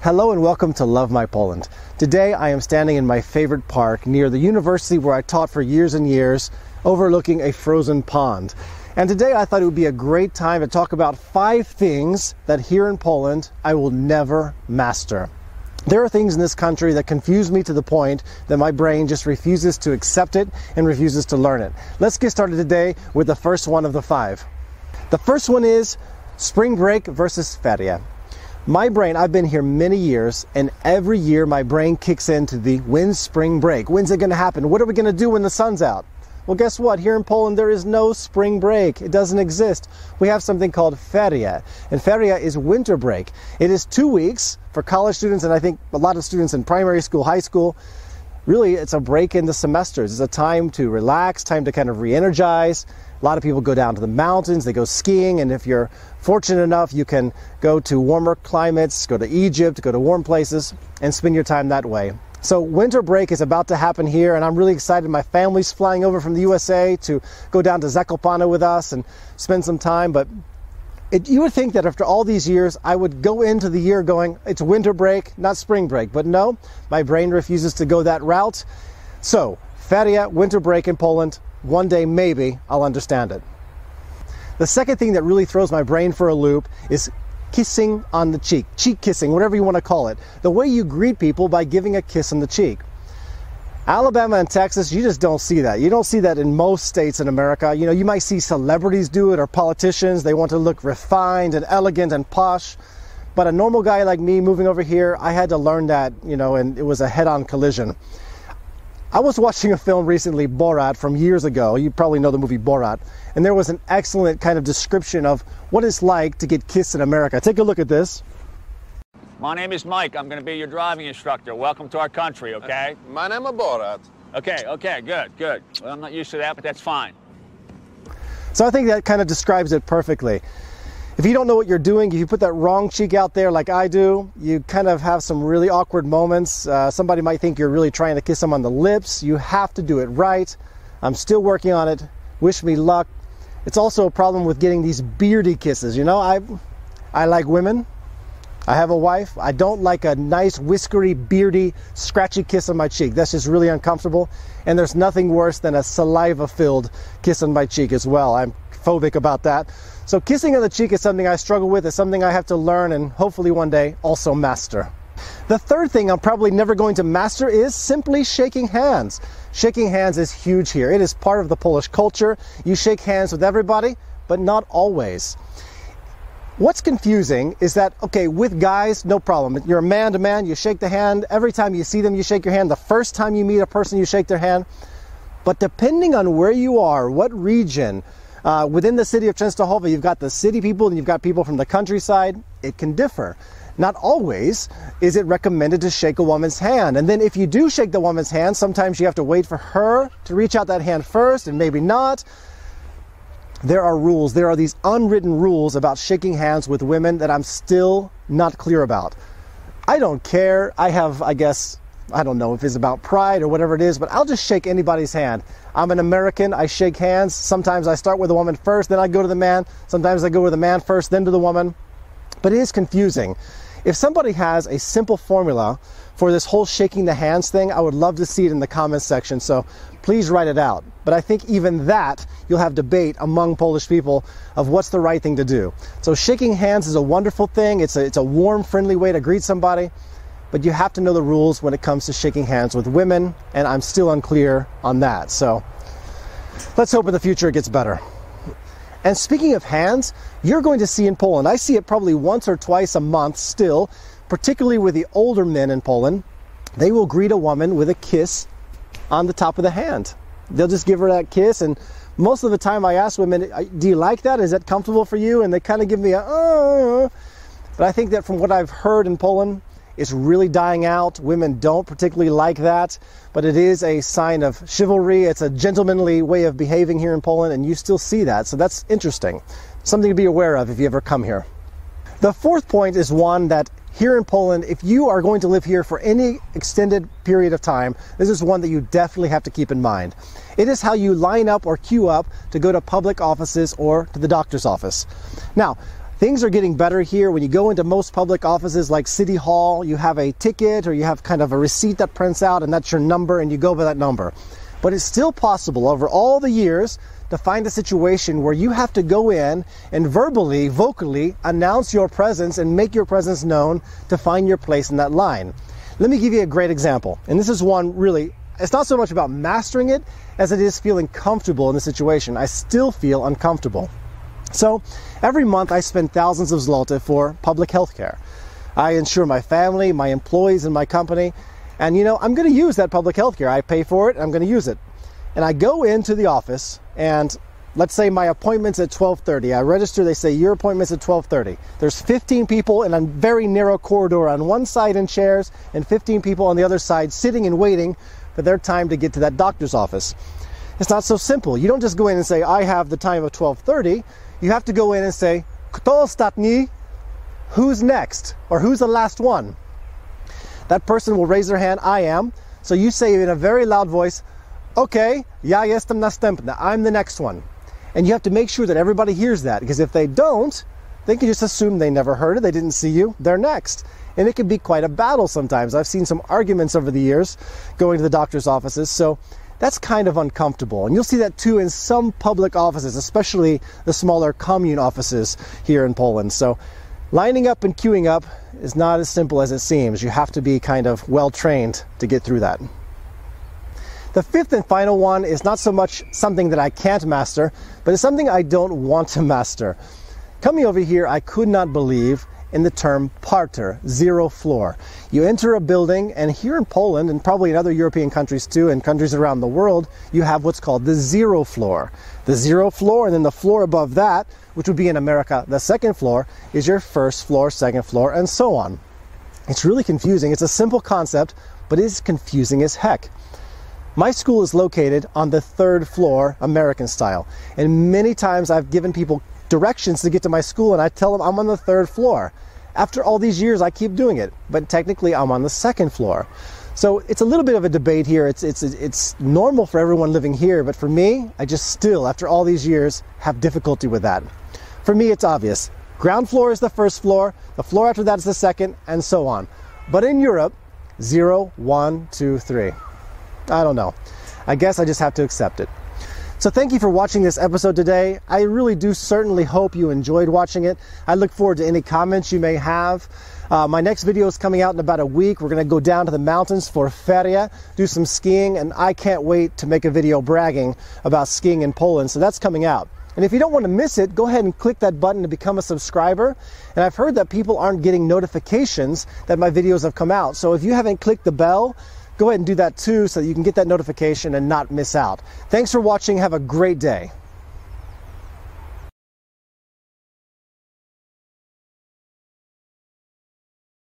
Hello and welcome to Love My Poland. Today I am standing in my favorite park near the university where I taught for years and years, overlooking a frozen pond. And today I thought it would be a great time to talk about 5 things that here in Poland I will never master. There are things in this country that confuse me to the point that my brain just refuses to accept it and refuses to learn it. Let's get started today with the first one of the 5. The first one is spring break versus feria. My brain, I've been here many years, and every year my brain kicks into the when's spring break? When's it going to happen? What are we going to do when the sun's out? Well, guess what? Here in Poland, there is no spring break. It doesn't exist. We have something called feria, and feria is winter break. It is 2 weeks for college students, and I think a lot of students in primary school, high school. Really, it's a break in the semesters. It's a time to relax, time to kind of re-energize. A lot of people go down to the mountains, they go skiing, and if you're fortunate enough, you can go to warmer climates, go to Egypt, go to warm places, and spend your time that way. So winter break is about to happen here, and I'm really excited. My family's flying over from the USA to go down to Zakopane with us and spend some time, but you would think that after all these years, I would go into the year going, it's winter break, not spring break. But no, my brain refuses to go that route. So, feria, winter break in Poland, one day maybe I'll understand it. The second thing that really throws my brain for a loop is kissing on the cheek kissing, whatever you want to call it. The way you greet people by giving a kiss on the cheek. Alabama and Texas, you just don't see that. You don't see that in most states in America. You know, you might see celebrities do it or politicians. They want to look refined and elegant and posh. But a normal guy like me moving over here, I had to learn that, and it was a head-on collision. I was watching a film recently, Borat, from years ago. You probably know the movie Borat. And there was an excellent kind of description of what it's like to get kissed in America. Take a look at this. My name is Mike. I'm going to be your driving instructor. Welcome to our country, okay? My name is Borat. Okay, good. Well, I'm not used to that, but that's fine. So I think that kind of describes it perfectly. If you don't know what you're doing, if you put that wrong cheek out there like I do, you kind of have some really awkward moments. Somebody might think you're really trying to kiss them on the lips. You have to do it right. I'm still working on it. Wish me luck. It's also a problem with getting these beardy kisses. I like women. I have a wife. I don't like a nice, whiskery, beardy, scratchy kiss on my cheek. That's just really uncomfortable. And there's nothing worse than a saliva-filled kiss on my cheek as well. I'm phobic about that. So kissing on the cheek is something I struggle with. It's something I have to learn and hopefully one day also master. The third thing I'm probably never going to master is simply shaking hands. Shaking hands is huge here. It is part of the Polish culture. You shake hands with everybody, but not always. What's confusing is that, okay, with guys, no problem. You're a man to man, you shake the hand. Every time you see them, you shake your hand. The first time you meet a person, you shake their hand. But depending on where you are, what region, within the city of Częstochowa, you've got the city people and you've got people from the countryside. It can differ. Not always is it recommended to shake a woman's hand. And then if you do shake the woman's hand, sometimes you have to wait for her to reach out that hand first and maybe not. There are rules. There are these unwritten rules about shaking hands with women that I'm still not clear about. I don't care. I don't know if it's about pride or whatever it is, but I'll just shake anybody's hand. I'm an American. I shake hands. Sometimes I start with the woman first, then I go to the man. Sometimes I go with the man first, then to the woman. But it is confusing. If somebody has a simple formula for this whole shaking the hands thing, I would love to see it in the comments section. So please write it out. But I think even that, you'll have debate among Polish people of what's the right thing to do. So shaking hands is a wonderful thing. It's a warm, friendly way to greet somebody. But you have to know the rules when it comes to shaking hands with women. And I'm still unclear on that. So let's hope in the future it gets better. And speaking of hands, you're going to see in Poland, I see it probably once or twice a month still, particularly with the older men in Poland, they will greet a woman with a kiss on the top of the hand. They'll just give her that kiss, and most of the time I ask women, do you like that? Is that comfortable for you? And they kind of give me a, But I think that from what I've heard in Poland, it's really dying out. Women don't particularly like that, but it is a sign of chivalry. It's a gentlemanly way of behaving here in Poland, and you still see that. So that's interesting. Something to be aware of if you ever come here. The fourth point is one that here in Poland, if you are going to live here for any extended period of time, this is one that you definitely have to keep in mind. It is how you line up or queue up to go to public offices or to the doctor's office. Now, Things are getting better here. When you go into most public offices like City Hall, you have a ticket or you have kind of a receipt that prints out, and that's your number, and you go by that number. But it's still possible over all the years to find a situation where you have to go in and verbally, vocally announce your presence and make your presence known to find your place in that line. Let me give you a great example. And this is one really, it's not so much about mastering it as it is feeling comfortable in the situation. I still feel uncomfortable. So every month I spend thousands of zloty for public health care. I insure my family, my employees in my company, and I'm going to use that public health care. I pay for it, and I'm going to use it. And I go into the office, and let's say my appointment's at 12:30. I register, they say your appointment's at 12:30. There's 15 people in a very narrow corridor on one side in chairs, and 15 people on the other side sitting and waiting for their time to get to that doctor's office. It's not so simple. You don't just go in and say, I have the time of 12:30. You have to go in and say, Kto ostatni? Who's next? Or who's the last one? That person will raise their hand, I am. So you say in a very loud voice, okay, ja jestem następny, I'm the next one. And you have to make sure that everybody hears that, because if they don't, they can just assume they never heard it, they didn't see you, they're next. And it can be quite a battle sometimes. I've seen some arguments over the years going to the doctor's offices, so that's kind of uncomfortable. And you'll see that too in some public offices, especially the smaller commune offices here in Poland. So lining up and queuing up is not as simple as it seems. You have to be kind of well-trained to get through that. The fifth and final one is not so much something that I can't master, but it's something I don't want to master. Coming over here, I could not believe in the term parter, zero floor. You enter a building, and here in Poland, and probably in other European countries too, and countries around the world, you have what's called the zero floor. The zero floor, and then the floor above that, which would be in America the second floor, is your first floor, second floor, and so on. It's really confusing. It's a simple concept, but it's confusing as heck. My school is located on the third floor, American style. And many times I've given people directions to get to my school, and I tell them I'm on the third floor. After all these years, I keep doing it, but technically I'm on the second floor. So it's a little bit of a debate here. It's normal for everyone living here, but for me, I just still, after all these years, have difficulty with that. For me, it's obvious. Ground floor is the first floor, the floor after that is the second, and so on. But in Europe, 0, 1, 2, 3. I don't know. I guess I just have to accept it. So thank you for watching this episode today. I really do certainly hope you enjoyed watching it. I look forward to any comments you may have. My next video is coming out in about a week. We're going to go down to the mountains for feria, do some skiing, and I can't wait to make a video bragging about skiing in Poland. So that's coming out. And if you don't want to miss it, go ahead and click that button to become a subscriber. And I've heard that people aren't getting notifications that my videos have come out. So if you haven't clicked the bell, go ahead and do that too so that you can get that notification and not miss out. Thanks for watching. Have a great day.